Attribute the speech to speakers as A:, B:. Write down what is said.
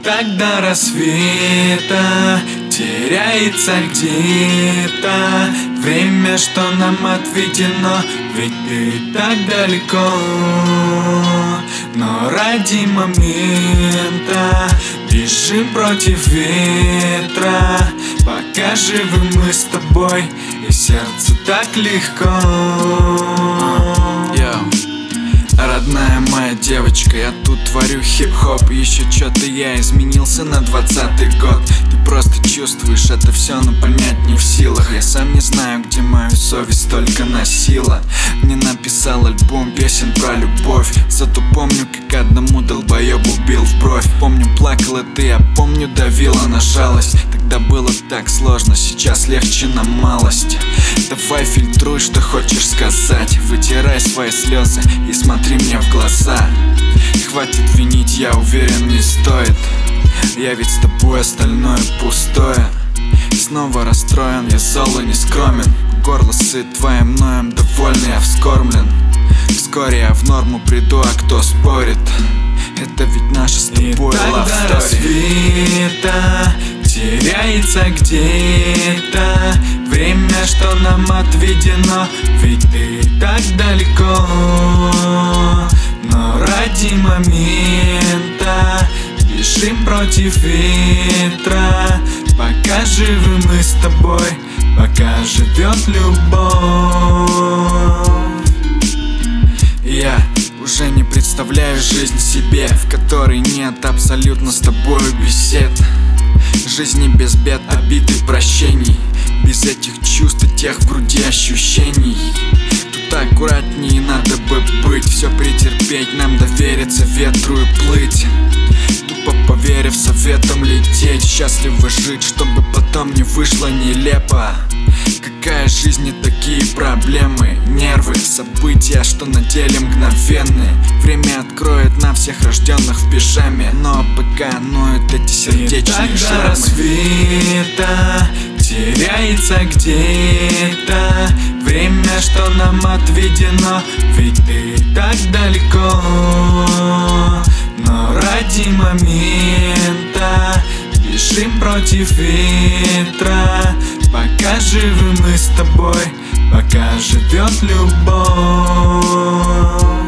A: так до рассвета теряется где-то время, что нам отведено, ведь ты так далеко. Но ради момента бежим против ветра, пока живы мы с тобой, и сердцу так легко. Родная моя девочка, я тут творю хип-хоп. Еще что-то я изменился на 20-й год. Ты просто чувствуешь это все, но понять не в силах. Я сам не знаю, где мою совесть только носила. Мне написал альбом песен про любовь, зато помню, как одному долбоебу бил в бровь. Помню, плакала ты, а помню, давила на жалость. Тогда было так сложно, сейчас легче на малость. Давай фильтруй, что хочешь сказать, вытирай свои слезы и смотри мне в глаза. Хватит винить, я уверен, не стоит. Я ведь с тобой, остальное пустое. Снова расстроен, я зол и не скромен. Горло сыт твоим ноем, довольный я вскормлен. Вскоре я в норму приду, а кто спорит? Это ведь наша с тобой love story. Теряется где-то время, что нам отведено, ведь ты так далеко. Но ради момента бежим против ветра, пока живы мы с тобой, пока живет любовь. Я уже не представляю жизнь себе, в которой нет абсолютно с тобою бесед. Жизни без бед, обид и прощений, без этих чувств и тех в груди ощущений. Тут аккуратнее надо бы быть, все претерпеть, нам довериться ветру и плыть. Тупо поверив советом лететь, счастливо жить, чтобы потом не вышло нелепо. Какая жизнь и такие проблемы, нервы, события, что на деле мгновенные. Время откроет на всех рожденных в пижаме, но пока ноют эти сердечные шрамы. До рассвета теряется где-то время, что нам отведено, ведь ты так далеко. Но ради момента бежим против ветра, пока живы мы с тобой, пока живет любовь.